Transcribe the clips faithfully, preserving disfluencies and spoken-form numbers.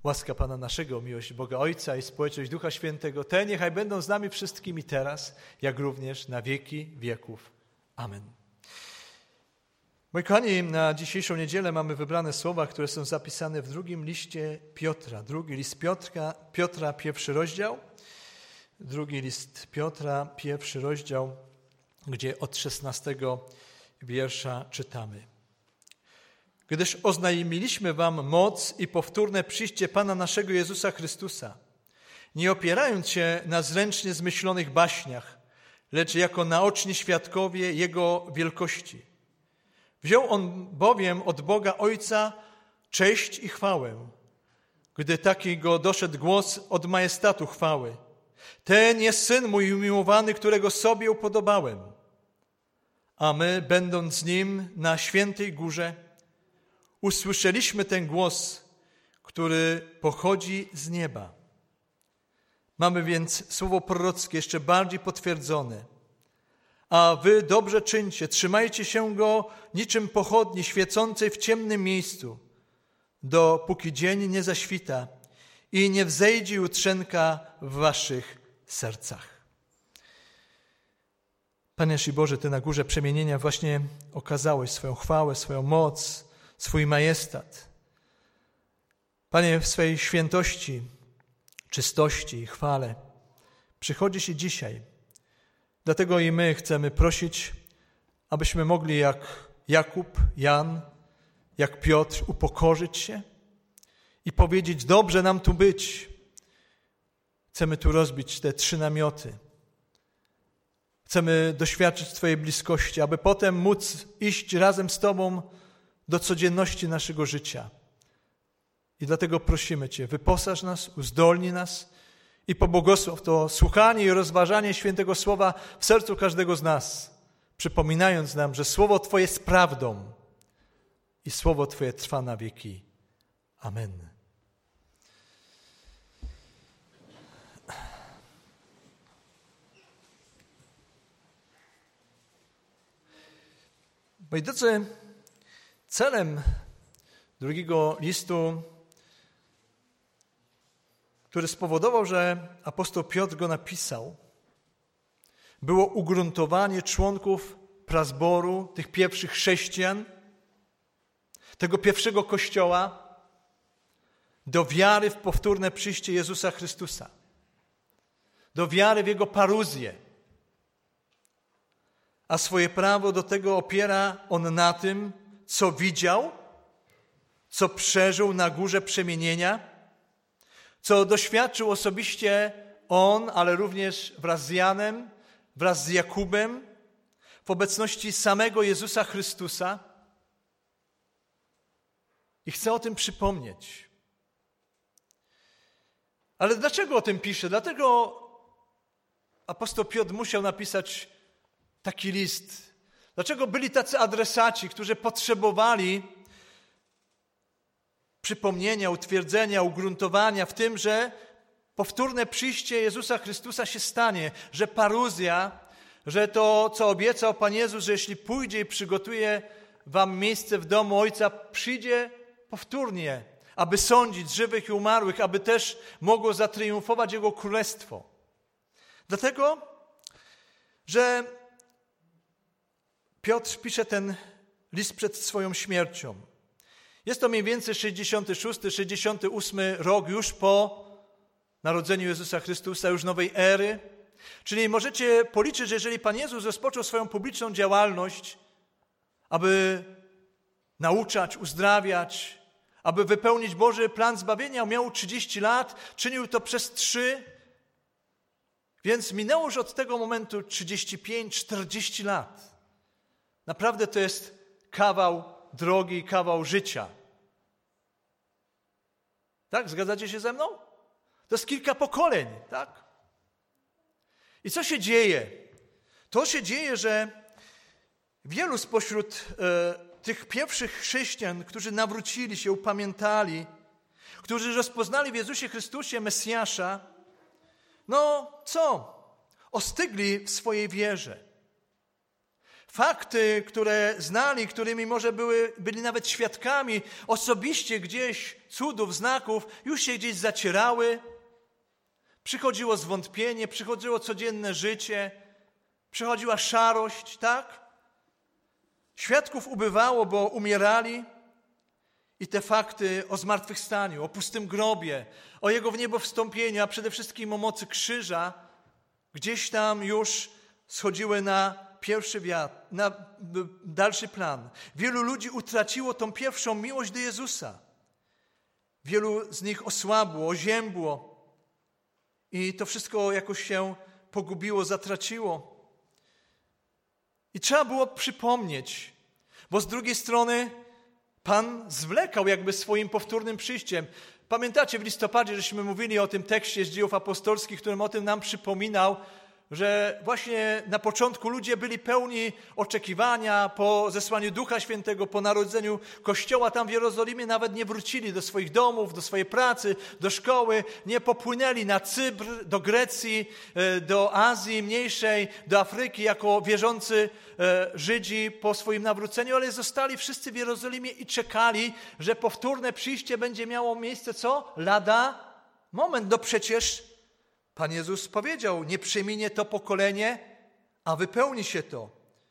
Łaska Pana naszego, miłość Boga Ojca i społeczność Ducha Świętego, te niechaj będą z nami wszystkimi teraz, jak również na wieki wieków. Amen. Moi kochani, na dzisiejszą niedzielę mamy wybrane słowa, które są zapisane w drugim liście Piotra. Drugi list Piotra, Piotra pierwszy rozdział. Drugi list Piotra, pierwszy rozdział, gdzie od szesnastego wiersza czytamy. Gdyż oznajmiliśmy wam moc i powtórne przyjście Pana naszego Jezusa Chrystusa, nie opierając się na zręcznie zmyślonych baśniach, lecz jako naoczni świadkowie Jego wielkości. Wziął On bowiem od Boga Ojca cześć i chwałę, gdy taki go doszedł głos od majestatu chwały. Ten jest Syn mój umiłowany, którego sobie upodobałem. A my, będąc z Nim na świętej górze, usłyszeliśmy ten głos, który pochodzi z nieba. Mamy więc słowo prorockie jeszcze bardziej potwierdzone. A wy dobrze czyńcie, trzymajcie się go niczym pochodni świecącej w ciemnym miejscu, dopóki dzień nie zaświta i nie wzejdzie jutrzenka w waszych sercach. Panie nasz Boże, Ty na górze przemienienia właśnie okazałeś swoją chwałę, swoją moc, swój majestat. Panie, w swej świętości, czystości i chwale przychodzi się dzisiaj. Dlatego i my chcemy prosić, abyśmy mogli jak Jakub, Jan, jak Piotr upokorzyć się i powiedzieć: dobrze nam tu być. Chcemy tu rozbić te trzy namioty. Chcemy doświadczyć Twojej bliskości, aby potem móc iść razem z Tobą do codzienności naszego życia. I dlatego prosimy Cię, wyposaż nas, uzdolnij nas i pobłogosław to słuchanie i rozważanie świętego słowa w sercu każdego z nas, przypominając nam, że słowo Twoje jest prawdą i słowo Twoje trwa na wieki. Amen. Moi drodzy, celem drugiego listu, który spowodował, że apostoł Piotr go napisał, było ugruntowanie członków prazboru, tych pierwszych chrześcijan, tego pierwszego kościoła, do wiary w powtórne przyjście Jezusa Chrystusa, do wiary w Jego paruzję. A swoje prawo do tego opiera on na tym, co widział, co przeżył na górze przemienienia, co doświadczył osobiście on, ale również wraz z Janem, wraz z Jakubem, w obecności samego Jezusa Chrystusa. I chcę o tym przypomnieć. Ale dlaczego o tym piszę? Dlatego apostoł Piotr musiał napisać taki list. Dlaczego byli tacy adresaci, którzy potrzebowali przypomnienia, utwierdzenia, ugruntowania w tym, że powtórne przyjście Jezusa Chrystusa się stanie, że paruzja, że to, co obiecał Pan Jezus, że jeśli pójdzie i przygotuje wam miejsce w domu Ojca, przyjdzie powtórnie, aby sądzić żywych i umarłych, aby też mogło zatriumfować Jego Królestwo. Dlatego, że Piotr pisze ten list przed swoją śmiercią. Jest to mniej więcej sześćdziesiąty szósty, sześćdziesiąty ósmy rok już po narodzeniu Jezusa Chrystusa, już nowej ery. Czyli możecie policzyć, że jeżeli Pan Jezus rozpoczął swoją publiczną działalność, aby nauczać, uzdrawiać, aby wypełnić Boży plan zbawienia, miał trzydzieści lat, czynił to przez trzy, więc minęło już od tego momentu trzydzieści pięć, czterdzieści lat. Naprawdę to jest kawał drogi, kawał życia. Tak? Zgadzacie się ze mną? To jest kilka pokoleń, tak? I co się dzieje? To się dzieje, że wielu spośród e, tych pierwszych chrześcijan, którzy nawrócili się, upamiętali, którzy rozpoznali w Jezusie Chrystusie Mesjasza, no co? Ostygli w swojej wierze. Fakty, które znali, którymi może były, byli nawet świadkami, osobiście gdzieś cudów, znaków, już się gdzieś zacierały. Przychodziło zwątpienie, przychodziło codzienne życie, przychodziła szarość, tak? Świadków ubywało, bo umierali. I te fakty o zmartwychwstaniu, o pustym grobie, o Jego w niebo wstąpieniu, a przede wszystkim o mocy krzyża, gdzieś tam już schodziły na pierwszy wiatr, na dalszy plan. Wielu ludzi utraciło tą pierwszą miłość do Jezusa. Wielu z nich osłabło, oziębło i to wszystko jakoś się pogubiło, zatraciło. I trzeba było przypomnieć, bo z drugiej strony Pan zwlekał jakby swoim powtórnym przyjściem. Pamiętacie, w listopadzie żeśmy mówili o tym tekście z Dziejów Apostolskich, którym o tym nam przypominał, że właśnie na początku ludzie byli pełni oczekiwania po zesłaniu Ducha Świętego, po narodzeniu Kościoła tam w Jerozolimie, nawet nie wrócili do swoich domów, do swojej pracy, do szkoły, nie popłynęli na Cypr, do Grecji, do Azji Mniejszej, do Afryki jako wierzący Żydzi po swoim nawróceniu, ale zostali wszyscy w Jerozolimie i czekali, że powtórne przyjście będzie miało miejsce co? Lada moment, no przecież Pan Jezus powiedział, nie przeminie to pokolenie, a wypełni się to.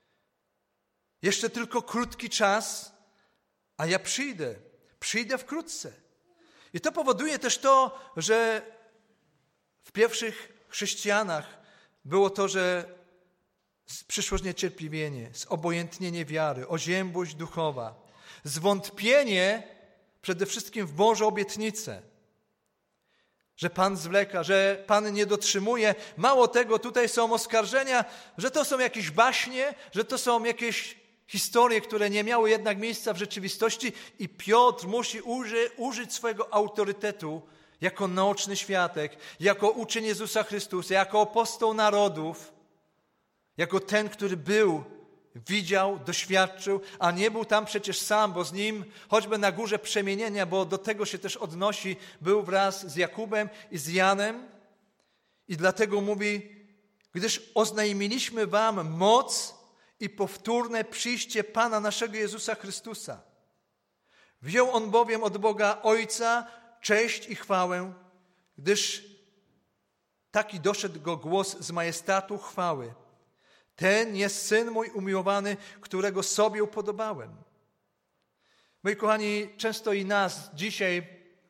Jeszcze tylko krótki czas, a ja przyjdę. Przyjdę wkrótce. I to powoduje też to, że w pierwszych chrześcijanach było to, że przyszło zniecierpliwienie, zobojętnienie wiary, oziębłość duchowa, zwątpienie przede wszystkim w Boże obietnice. Że Pan zwleka, że Pan nie dotrzymuje. Mało tego, tutaj są oskarżenia, że to są jakieś baśnie, że to są jakieś historie, które nie miały jednak miejsca w rzeczywistości i Piotr musi uży, użyć swojego autorytetu jako naoczny świadek, jako uczeń Jezusa Chrystusa, jako apostoł narodów, jako ten, który był, widział, doświadczył, a nie był tam przecież sam, bo z nim, choćby na górze przemienienia, bo do tego się też odnosi, był wraz z Jakubem i z Janem. I dlatego mówi, gdyż oznajmiliśmy wam moc i powtórne przyjście Pana naszego Jezusa Chrystusa. Wziął On bowiem od Boga Ojca cześć i chwałę, gdyż taki doszedł go głos z majestatu chwały. Ten jest Syn mój umiłowany, którego sobie upodobałem. Moi kochani, często i nas dzisiaj,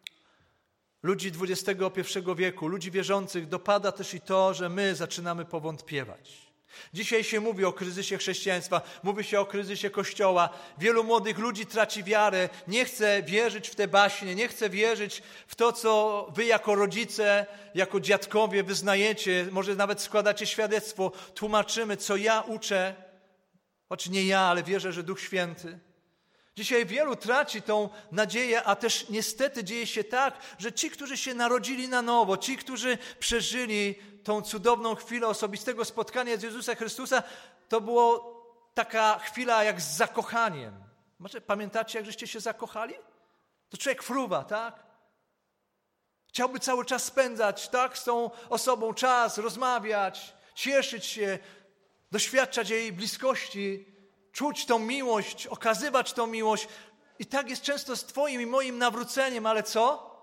ludzi dwudziestego pierwszego wieku, ludzi wierzących, dopada też i to, że my zaczynamy powątpiewać. Dzisiaj się mówi o kryzysie chrześcijaństwa, mówi się o kryzysie Kościoła. Wielu młodych ludzi traci wiarę, nie chce wierzyć w te baśnie, nie chce wierzyć w to, co wy jako rodzice, jako dziadkowie wyznajecie, może nawet składacie świadectwo, tłumaczymy, co ja uczę, choć nie ja, ale wierzę, że Duch Święty. Dzisiaj wielu traci tą nadzieję, a też niestety dzieje się tak, że ci, którzy się narodzili na nowo, ci, którzy przeżyli tą cudowną chwilę osobistego spotkania z Jezusem Chrystusa, to było taka chwila jak z zakochaniem. Może pamiętacie, jak żeście się zakochali? To człowiek fruwa, tak? Chciałby cały czas spędzać, tak, z tą osobą czas, rozmawiać, cieszyć się, doświadczać jej bliskości, czuć tą miłość, okazywać tą miłość. I tak jest często z twoim i moim nawróceniem, ale co?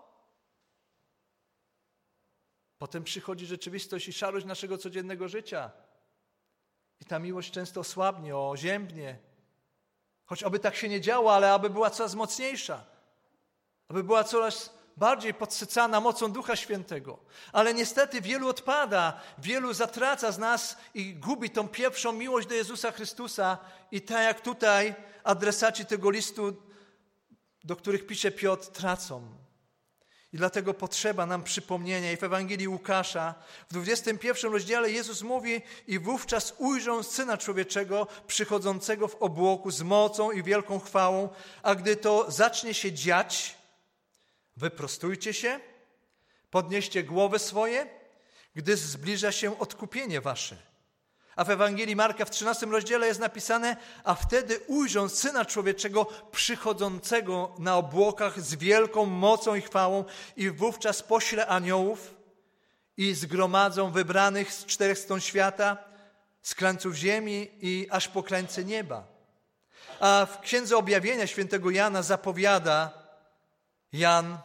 Potem przychodzi rzeczywistość i szarość naszego codziennego życia. I ta miłość często słabnie, oziębnie. Choć aby tak się nie działo, ale aby była coraz mocniejsza. Aby była coraz bardziej podsycana mocą Ducha Świętego. Ale niestety wielu odpada, wielu zatraca z nas i gubi tą pierwszą miłość do Jezusa Chrystusa. I tak jak tutaj adresaci tego listu, do których pisze Piotr, tracą. I dlatego potrzeba nam przypomnienia. I w Ewangelii Łukasza w dwudziestym pierwszym rozdziale Jezus mówi: i wówczas ujrzą Syna Człowieczego przychodzącego w obłoku z mocą i wielką chwałą, a gdy to zacznie się dziać, wyprostujcie się, podnieście głowy swoje, gdyż zbliża się odkupienie wasze. A w Ewangelii Marka w trzynastym rozdziale jest napisane: a wtedy ujrzą Syna Człowieczego przychodzącego na obłokach z wielką mocą i chwałą i wówczas pośle aniołów i zgromadzą wybranych z czterech stron świata, z krańców ziemi i aż po krańce nieba. A w Księdze Objawienia świętego Jana zapowiada Jan,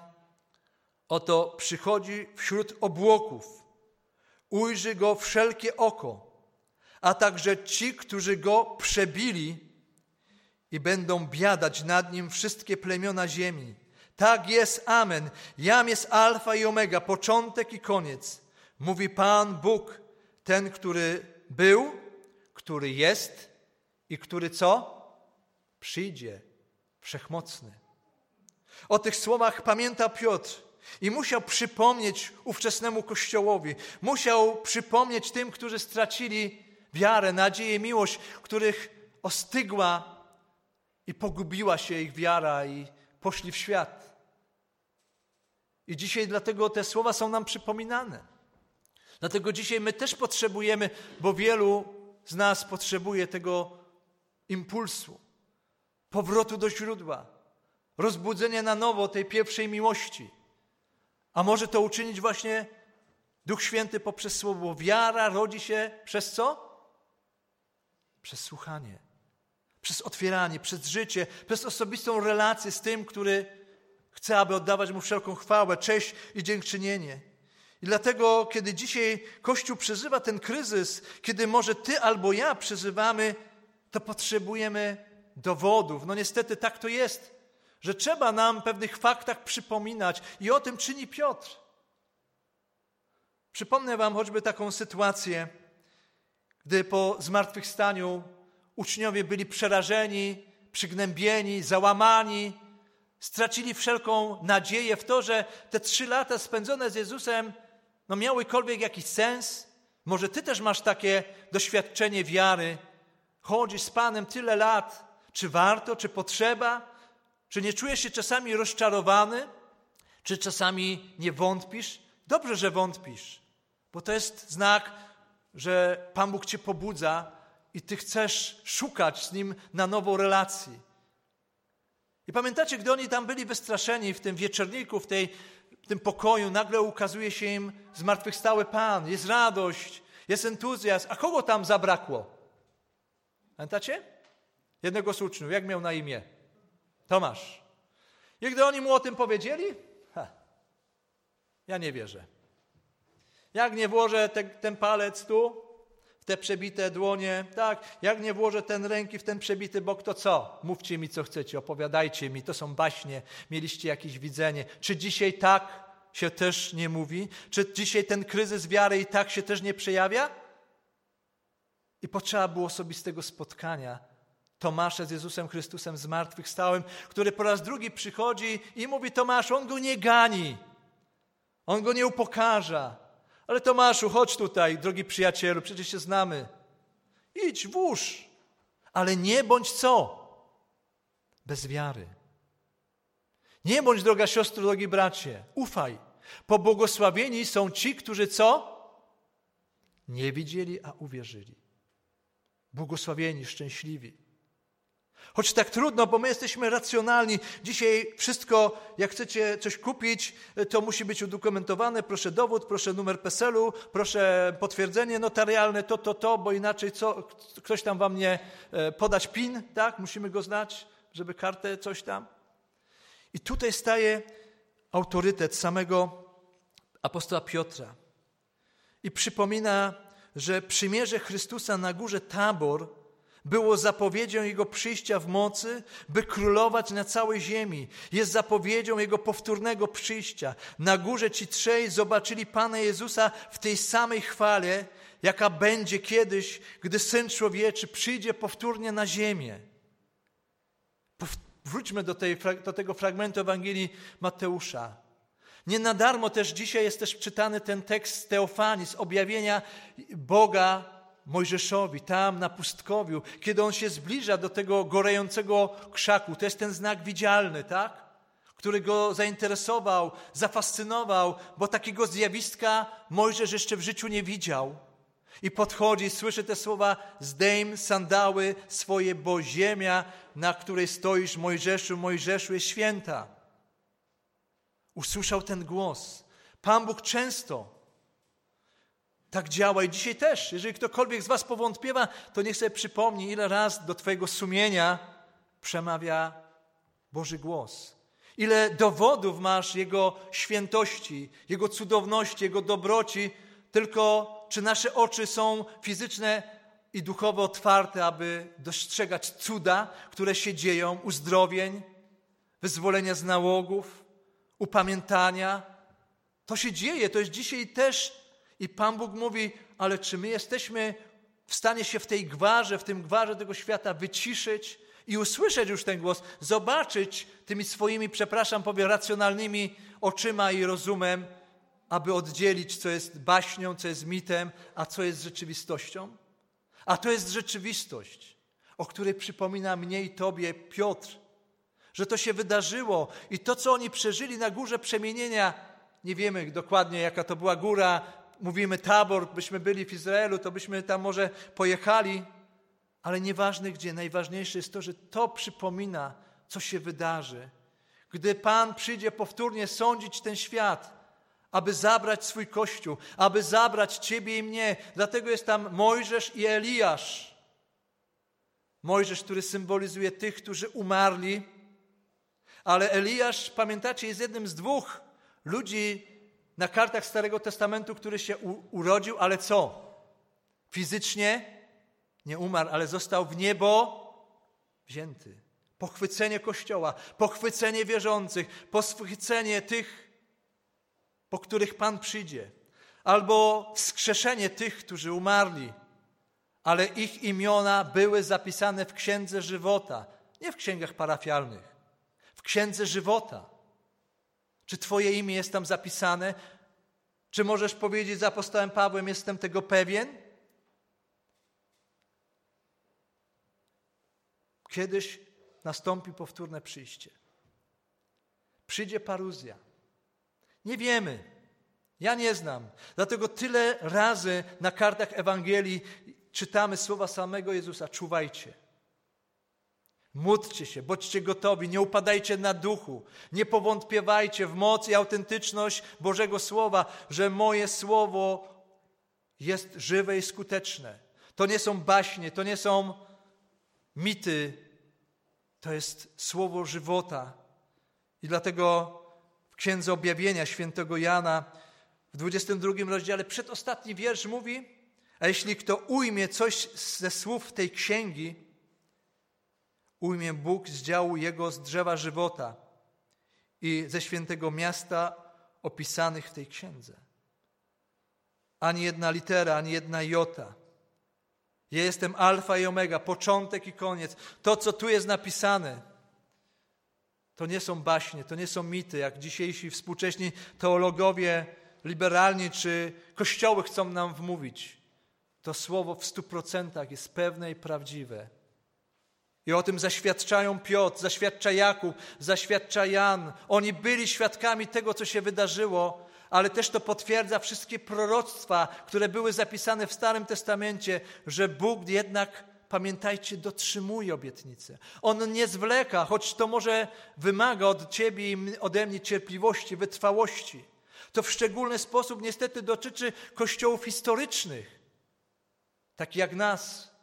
oto przychodzi wśród obłoków, ujrzy go wszelkie oko, a także ci, którzy go przebili i będą biadać nad nim wszystkie plemiona ziemi. Tak jest, amen. Jam jest alfa i omega, początek i koniec. Mówi Pan Bóg, ten, który był, który jest i który co? Przyjdzie, wszechmocny. O tych słowach pamięta Piotr i musiał przypomnieć ówczesnemu Kościołowi. Musiał przypomnieć tym, którzy stracili wiarę, nadzieję, miłość, których ostygła i pogubiła się ich wiara i poszli w świat. I dzisiaj dlatego te słowa są nam przypominane. Dlatego dzisiaj my też potrzebujemy, bo wielu z nas potrzebuje tego impulsu, powrotu do źródła, rozbudzenia na nowo tej pierwszej miłości. A może to uczynić właśnie Duch Święty poprzez słowo. Wiara rodzi się przez co? Przez słuchanie, przez otwieranie, przez życie, przez osobistą relację z tym, który chce, aby oddawać Mu wszelką chwałę, cześć i dziękczynienie. I dlatego, kiedy dzisiaj Kościół przeżywa ten kryzys, kiedy może ty albo ja przeżywamy, to potrzebujemy dowodów. No niestety tak to jest, że trzeba nam pewnych faktach przypominać i o tym czyni Piotr. Przypomnę wam choćby taką sytuację, gdy po zmartwychwstaniu uczniowie byli przerażeni, przygnębieni, załamani, stracili wszelką nadzieję w to, że te trzy lata spędzone z Jezusem no miałykolwiek jakiś sens. Może ty też masz takie doświadczenie wiary. Chodzisz z Panem tyle lat. Czy warto, czy potrzeba? Czy nie czujesz się czasami rozczarowany? Czy czasami nie wątpisz? Dobrze, że wątpisz, bo to jest znak, że Pan Bóg cię pobudza i ty chcesz szukać z Nim na nowo relacji. I pamiętacie, gdy oni tam byli wystraszeni w tym wieczorniku, w, tej, w tym pokoju, nagle ukazuje się im zmartwychwstały Pan, jest radość, jest entuzjazm. A kogo tam zabrakło? Pamiętacie? Jednego z uczniów. Jak miał na imię? Tomasz. I gdy oni mu o tym powiedzieli, ha, ja nie wierzę. Jak nie włożę te, ten palec tu, w te przebite dłonie, tak, jak nie włożę ten ręki w ten przebity bok, to co? Mówcie mi, co chcecie, opowiadajcie mi, to są baśnie, mieliście jakieś widzenie. Czy dzisiaj tak się też nie mówi? Czy dzisiaj ten kryzys wiary i tak się też nie przejawia? I potrzeba było osobistego spotkania Tomasza z Jezusem Chrystusem zmartwychwstałym, który po raz drugi przychodzi i mówi: Tomasz, on go nie gani, on go nie upokarza. Ale Tomaszu, chodź tutaj, drogi przyjacielu, przecież się znamy. Idź, włóż, ale nie bądź co? Bez wiary. Nie bądź, droga siostro, drogi bracie, ufaj. Pobłogosławieni są ci, którzy co? Nie widzieli, a uwierzyli. Błogosławieni, szczęśliwi. Choć tak trudno, bo my jesteśmy racjonalni. Dzisiaj wszystko, jak chcecie coś kupić, to musi być udokumentowane. Proszę dowód, proszę numer PESEL-u, proszę potwierdzenie notarialne, to, to, to, bo inaczej co, ktoś tam wam nie podać PIN, tak? Musimy go znać, żeby kartę, coś tam. I tutaj staje autorytet samego apostoła Piotra i przypomina, że przymierze Chrystusa na górze Tabor było zapowiedzią Jego przyjścia w mocy, by królować na całej ziemi. Jest zapowiedzią Jego powtórnego przyjścia. Na górze ci trzej zobaczyli Pana Jezusa w tej samej chwale, jaka będzie kiedyś, gdy Syn Człowieczy przyjdzie powtórnie na ziemię. Wróćmy do, tej, do tego fragmentu Ewangelii Mateusza. Nie na darmo też dzisiaj jest też czytany ten tekst z Teofanii, z objawienia Boga Mojżeszowi, tam na pustkowiu, kiedy on się zbliża do tego gorejącego krzaku. To jest ten znak widzialny, tak? Który go zainteresował, zafascynował, bo takiego zjawiska Mojżesz jeszcze w życiu nie widział. I podchodzi, słyszy te słowa: zdejm sandały swoje, bo ziemia, na której stoisz, Mojżeszu, Mojżeszu, jest święta. Usłyszał ten głos. Pan Bóg często Tak działa i dzisiaj też. Jeżeli ktokolwiek z was powątpiewa, to niech sobie przypomni, ile razy do twojego sumienia przemawia Boży głos. Ile dowodów masz Jego świętości, Jego cudowności, Jego dobroci, tylko czy nasze oczy są fizyczne i duchowo otwarte, aby dostrzegać cuda, które się dzieją, uzdrowień, wyzwolenia z nałogów, upamiętania. To się dzieje, to jest dzisiaj też. I Pan Bóg mówi, ale czy my jesteśmy w stanie się w tej gwarze, w tym gwarze tego świata wyciszyć i usłyszeć już ten głos, zobaczyć tymi swoimi, przepraszam, powiem, racjonalnymi oczyma i rozumem, aby oddzielić, co jest baśnią, co jest mitem, a co jest rzeczywistością? A to jest rzeczywistość, o której przypomina mnie i tobie Piotr, że to się wydarzyło i to, co oni przeżyli na górze przemienienia, nie wiemy dokładnie, jaka to była góra, mówimy Tabor, byśmy byli w Izraelu, to byśmy tam może pojechali, ale nieważne gdzie, najważniejsze jest to, że to przypomina, co się wydarzy. Gdy Pan przyjdzie powtórnie sądzić ten świat, aby zabrać swój Kościół, aby zabrać ciebie i mnie. Dlatego jest tam Mojżesz i Eliasz. Mojżesz, który symbolizuje tych, którzy umarli, ale Eliasz, pamiętacie, jest jednym z dwóch ludzi na kartach Starego Testamentu, który się u- urodził, ale co? Fizycznie nie umarł, ale został w niebo wzięty. Pochwycenie Kościoła, pochwycenie wierzących, pochwycenie tych, po których Pan przyjdzie. Albo wskrzeszenie tych, którzy umarli, ale ich imiona były zapisane w Księdze Żywota. Nie w księgach parafialnych, w Księdze Żywota. Czy twoje imię jest tam zapisane? Czy możesz powiedzieć z apostołem Pawłem, jestem tego pewien? Kiedyś nastąpi powtórne przyjście. Przyjdzie paruzja. Nie wiemy. Ja nie znam. Dlatego tyle razy na kartach Ewangelii czytamy słowa samego Jezusa. Czuwajcie. Módlcie się, bądźcie gotowi, nie upadajcie na duchu, nie powątpiewajcie w moc i autentyczność Bożego Słowa, że moje Słowo jest żywe i skuteczne. To nie są baśnie, to nie są mity, to jest Słowo żywota. I dlatego w Księdze Objawienia świętego Jana w dwudziestym drugim rozdziale przedostatni wiersz mówi, a jeśli kto ujmie coś ze słów tej księgi, ujmie Bóg z działu Jego z drzewa żywota i ze świętego miasta opisanych w tej księdze. Ani jedna litera, ani jedna jota. Ja jestem alfa i omega, początek i koniec. To, co tu jest napisane, to nie są baśnie, to nie są mity, jak dzisiejsi współcześni teologowie liberalni czy kościoły chcą nam wmówić. To słowo w stu procentach jest pewne i prawdziwe. I o tym zaświadczają Piotr, zaświadcza Jakub, zaświadcza Jan. Oni byli świadkami tego, co się wydarzyło, ale też to potwierdza wszystkie proroctwa, które były zapisane w Starym Testamencie, że Bóg jednak, pamiętajcie, dotrzymuje obietnicy. On nie zwleka, choć to może wymaga od ciebie i ode mnie cierpliwości, wytrwałości. To w szczególny sposób niestety dotyczy kościołów historycznych, takich jak nas.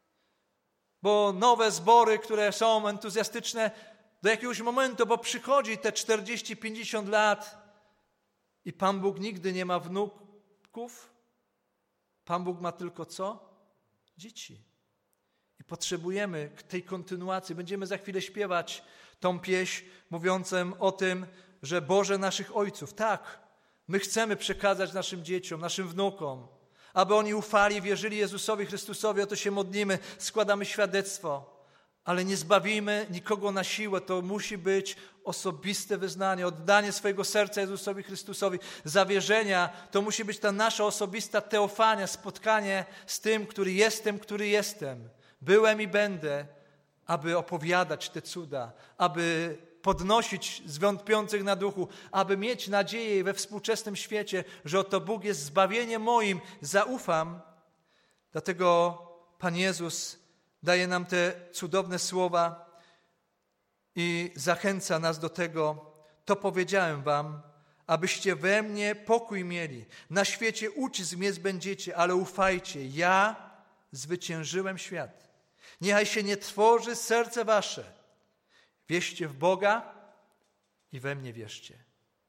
Bo nowe zbory, które są entuzjastyczne do jakiegoś momentu, bo przychodzi te czterdzieści pięćdziesiąt lat i Pan Bóg nigdy nie ma wnuków. Pan Bóg ma tylko co? Dzieci. I potrzebujemy tej kontynuacji. Będziemy za chwilę śpiewać tą pieśń mówiącą o tym, że Boże naszych ojców, tak, my chcemy przekazać naszym dzieciom, naszym wnukom, aby oni ufali, wierzyli Jezusowi Chrystusowi, o to się modlimy, składamy świadectwo, ale nie zbawimy nikogo na siłę, to musi być osobiste wyznanie, oddanie swojego serca Jezusowi Chrystusowi, zawierzenia, to musi być ta nasza osobista teofania, spotkanie z tym, który jestem, który jestem, byłem i będę, aby opowiadać te cuda, aby podnosić zwątpiących na duchu, aby mieć nadzieję we współczesnym świecie, że oto Bóg jest zbawieniem moim, zaufam. Dlatego Pan Jezus daje nam te cudowne słowa i zachęca nas do tego. To powiedziałem wam, abyście we mnie pokój mieli. Na świecie ucisk mnie będziecie, ale ufajcie, ja zwyciężyłem świat. Niechaj się nie trwoży serce wasze. Wierzcie w Boga i we mnie wierzcie.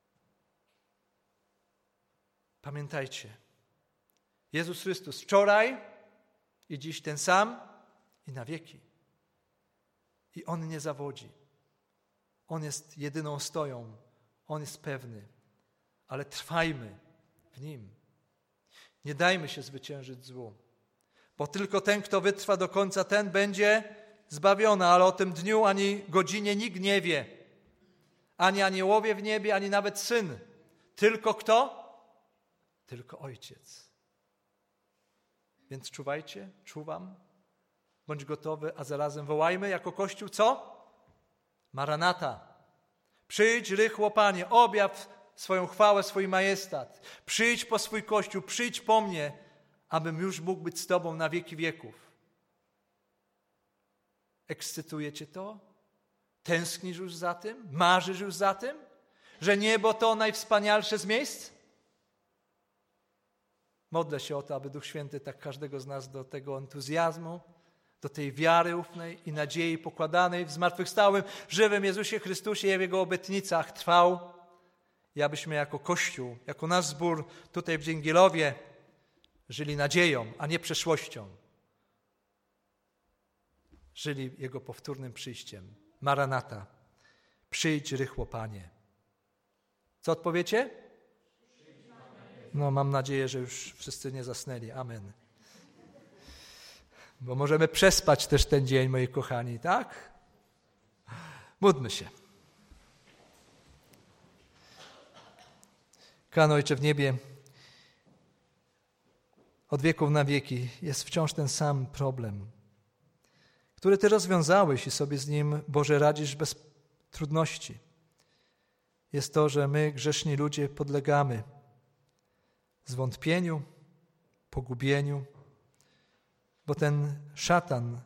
Pamiętajcie, Jezus Chrystus wczoraj i dziś ten sam i na wieki. I On nie zawodzi. On jest jedyną stoją. On jest pewny. Ale trwajmy w Nim. Nie dajmy się zwyciężyć złu. Bo tylko ten, kto wytrwa do końca, ten będzie zbawiony. Ale o tym dniu ani godzinie nikt nie wie. Ani aniołowie w niebie, ani nawet Syn. Tylko kto? Tylko Ojciec. Więc czuwajcie, czuwam. Bądź gotowy, a zarazem wołajmy jako Kościół co? Maranata. Przyjdź rychło, Panie, objaw swoją chwałę, swój majestat. Przyjdź po swój Kościół, przyjdź po mnie, abym już mógł być z Tobą na wieki wieków. Ekscytuje Cię to? Tęsknisz już za tym? Marzysz już za tym? Że niebo to najwspanialsze z miejsc? Modlę się o to, aby Duch Święty tak każdego z nas do tego entuzjazmu, do tej wiary ufnej i nadziei pokładanej w zmartwychwstałym, żywym Jezusie Chrystusie i w Jego obietnicach trwał. I abyśmy jako Kościół, jako nasz zbór tutaj w Dzięgielowie żyli nadzieją, a nie przeszłością. Żyli Jego powtórnym przyjściem. Maranata. Przyjdź rychło, Panie. Co odpowiecie? No, mam nadzieję, że już wszyscy nie zasnęli. Amen. Bo możemy przespać też ten dzień, moi kochani, tak? Módlmy się. Kochany Ojcze w niebie, od wieków na wieki jest wciąż ten sam problem, który Ty rozwiązałeś i sobie z nim, Boże, radzisz bez trudności. Jest to, że my, grzeszni ludzie, podlegamy zwątpieniu, pogubieniu, bo ten szatan,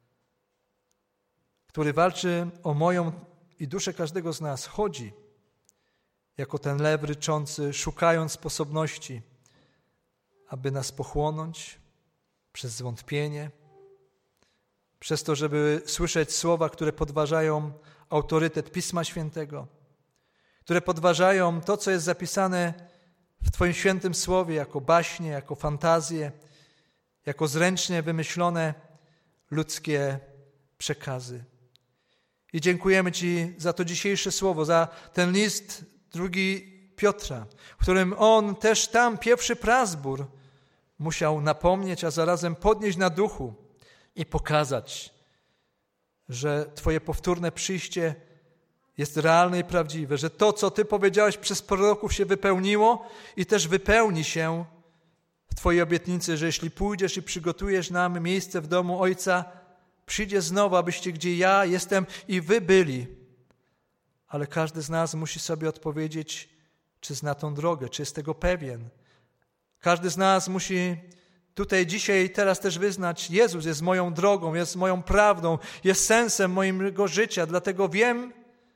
który walczy o moją i duszę każdego z nas, chodzi jako ten lew ryczący, szukając sposobności, aby nas pochłonąć przez zwątpienie, przez to, żeby słyszeć słowa, które podważają autorytet Pisma Świętego, które podważają to, co jest zapisane w Twoim świętym słowie, jako baśnie, jako fantazje, jako zręcznie wymyślone ludzkie przekazy. I dziękujemy Ci za to dzisiejsze słowo, za ten list drugi Piotra, w którym on też tam pierwszy prazbór musiał napomnieć, a zarazem podnieść na duchu i pokazać, że Twoje powtórne przyjście jest realne i prawdziwe, że to, co Ty powiedziałeś przez proroków, się wypełniło i też wypełni się w Twojej obietnicy, że jeśli pójdziesz i przygotujesz nam miejsce w domu Ojca, przyjdzie znowu, abyście gdzie ja jestem i Wy byli. Ale każdy z nas musi sobie odpowiedzieć, czy zna tą drogę, czy jest tego pewien. Każdy z nas musi tutaj dzisiaj teraz też wyznać, Jezus jest moją drogą, jest moją prawdą, jest sensem mojego życia, dlatego wiem,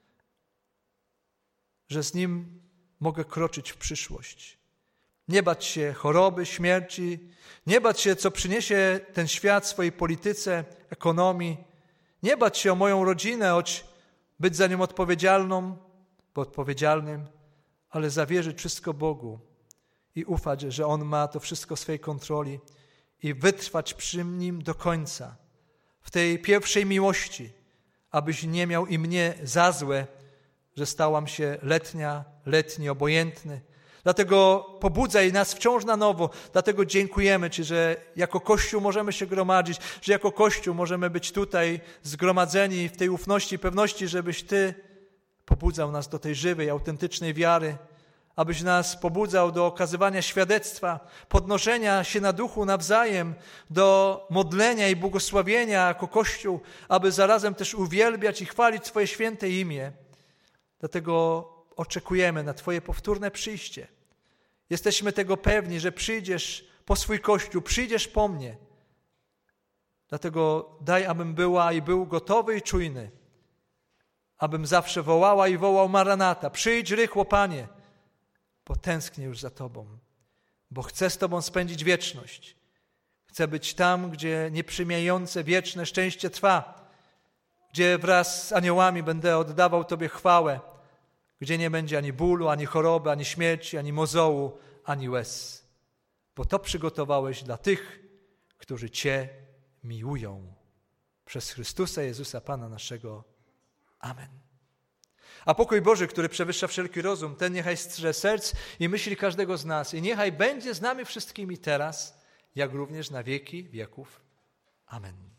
że z Nim mogę kroczyć w przyszłość. Nie bać się choroby, śmierci, nie bać się, co przyniesie ten świat swojej polityce, ekonomii, nie bać się o moją rodzinę, choć być za nią odpowiedzialną, bo odpowiedzialnym, ale zawierzyć wszystko Bogu i ufać, że On ma to wszystko w swej kontroli i wytrwać przy Nim do końca, w tej pierwszej miłości, abyś nie miał i mnie za złe, że stałam się letnia, letni, obojętny. Dlatego pobudzaj nas wciąż na nowo, dlatego dziękujemy Ci, że jako Kościół możemy się gromadzić, że jako Kościół możemy być tutaj zgromadzeni w tej ufności i pewności, żebyś Ty pobudzał nas do tej żywej, autentycznej wiary, abyś nas pobudzał do okazywania świadectwa, podnoszenia się na duchu nawzajem, do modlenia i błogosławienia jako Kościół, aby zarazem też uwielbiać i chwalić Twoje święte imię. Dlatego oczekujemy na Twoje powtórne przyjście. Jesteśmy tego pewni, że przyjdziesz po swój Kościół, przyjdziesz po mnie. Dlatego daj, abym była i był gotowy i czujny, abym zawsze wołała i wołał Maranata. Przyjdź rychło, Panie. bo tęsknię już za Tobą, bo chcę z Tobą spędzić wieczność. Chcę być tam, gdzie nieprzymijające wieczne szczęście trwa, gdzie wraz z aniołami będę oddawał Tobie chwałę, gdzie nie będzie ani bólu, ani choroby, ani śmierci, ani mozołu, ani łez. Bo to przygotowałeś dla tych, którzy Cię miłują. Przez Chrystusa Jezusa Pana naszego. Amen. A pokój Boży, który przewyższa wszelki rozum, ten niechaj strzeże serc i myśli każdego z nas i niechaj będzie z nami wszystkimi teraz, jak również na wieki wieków. Amen.